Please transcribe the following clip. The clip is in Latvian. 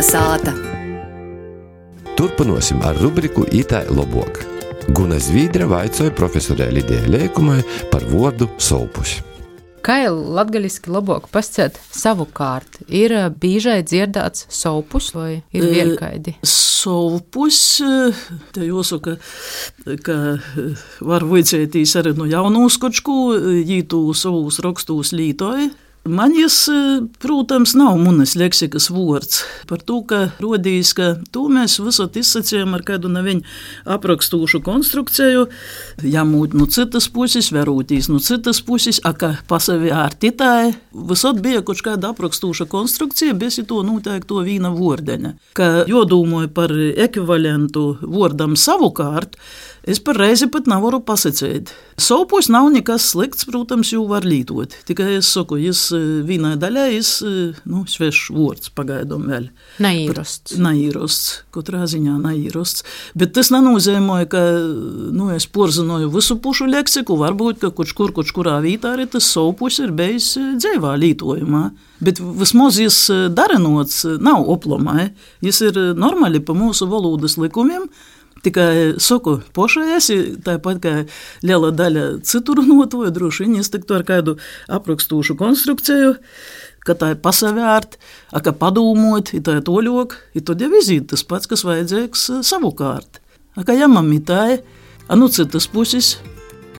Kalnasāta. Turpināsim ar rubriku Itai lobok. Guna Zvīdra vaicoja profesorē Lidijai Leikumai par vordu solpus. Kā latgaļiski labāk pasciet savukārt? Ir bīžai dzirdāts solpus vai ir vienkaidi? Solpus, te jāsaka, ka var vicētīs arī no jaunūs kočku, jītū savūs rakstūs lītoji. Man jis, protams, nav munas leksikas vords. Par to, ka rodīs, ka to mēs visot izsacījām ar kādu neviņu aprakstūšu konstrukciju, jāmūt no citas puses, verūtīs no citas puses, a ka pasavi ar titai, visot bija kaut kāda aprakstūša konstrukcija, bez to noteikti to vīna vordeņa. Ka jodūmoju par ekvivalentu vordam savukārt, es par reizi pat nevaru pasacēt. Solpus nav nekas slikts, protams, jau var lītot. Tikai es saku, jis vienai daļai, svešs vords pagaidom vēl. Naīrosts. Naīrosts, katrā ziņā naīrosts. Bet tas nenozīmē, ka es porzinoju visu pušu leksiku, varbūt, ka kurā vītā arī tas solpus ir bijis dzīvā lītojumā. Bet vismaz jis darenots nav oplomai. Jis ir normāli pa mūsu valodas likumiem. Tikai saku, pošai esi, tāpat kā liela daļa citu runotoju, droši vien es tiktu ar kādu aprakstūšu konstrukciju, ka tā ir pasavērt, ka padūmot, tā ir toļok, tad jau izīt tas pats, kas vajadzīgs savukārt. Ka jamam itāji, citas puses,